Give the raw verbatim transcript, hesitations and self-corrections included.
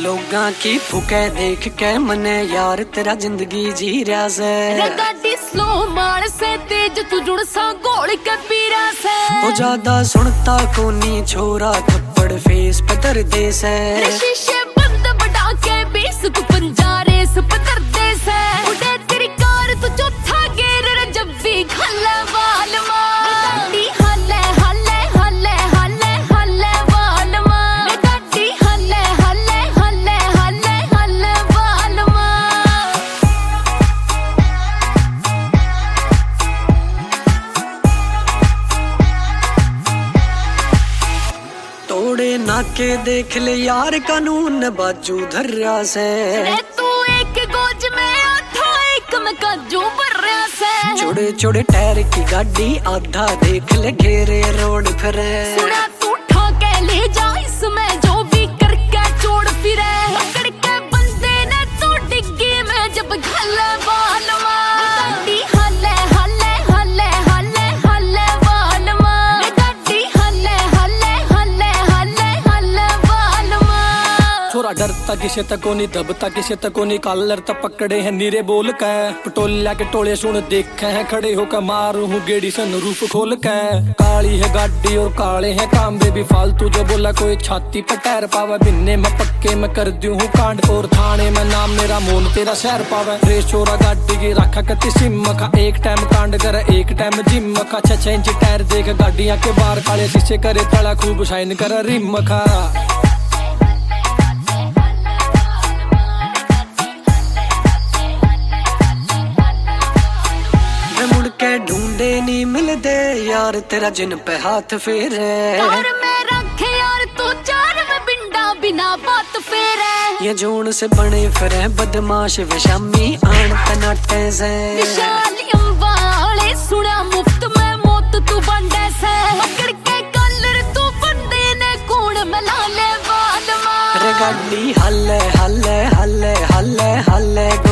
लोगां की फुके देख के मने यार तेरा जिंदगी जी रहा से गाड़ी स्लो मार से तेज तू जुड़ सा गोल के पीरा से वो ज्यादा सुनता कोनी छोरा थप्पड़ फेस पतर दे से शीशे बंद बढ़ा के बीस तू पंजारे से पतर दे से उड़े तेरी कार तू चौथा गेर जब भी खल्ला वाल मार हल्ले हल्ले हल्ले हल्ले हल्ले वाल मार गाड़ी हल्ले हल्ले हल्ले हल्ले हल्ले वाल मार तोड़े नाके देख ले यार कानून बाजू धर्रा से तू एक गोज में आधा एक में काजू भर्या से छोड़े छोड़े टायर की गाड़ी आधा देख ले घेरे रोड फिरे सुना तू ठाके ले जा इसमें जो भी करके छोड़ फिरे पकड़ के बंदे ने तू डिग्गी में जब घल्ले बाल मार हल्ले हल्ले हल्ले हल्ले हल्ले बाल मार गाड़ी हल्ले हल्ले हल्ले हल्ले हल्ले बाल मार छोरा डरता किसे तको नहीं दबता किसे तको नहीं कालर तक पकड़े हैं नीरे बोल के पटोलिया के टोले सुन देखे हैं खड़े होकर मारू हूँ गेड़ी सन रूप खोल के काली है गाड़ी और काले हैं कामरे भी फालतू जो बोला कोई छाती पर टैर पावे बिन्ने में पक्के में कर दूं हूँ कांड और थाने में नाम मेरा मोन तेरा शहर पावे रेस चोरा गाड़ी की रखा कति सिम खा एक टाइम कांड करे एक टाइम जिम खा छह इंच टायर देख गाड़ियां के बाहर काले शीशे करे तड़ा खूब शाइन करे रिम खा के ढूंढे नहीं मिलते यार तेरा जिन पे हाथ फेरे और मैं रखे यार तू चार में बिंडा बिना बात फेरे ये जोन से बने फिरे बदमाश विशामी आन तनाटे से विशाली अंबाले सुना मुफ्त में मौत तू बंडे से पकड़ के कलर तू बंदे ने कूड़ मिला ले बाल मार गाड़ी हल्ले हल्ले हल्ले हल्ले हल्ले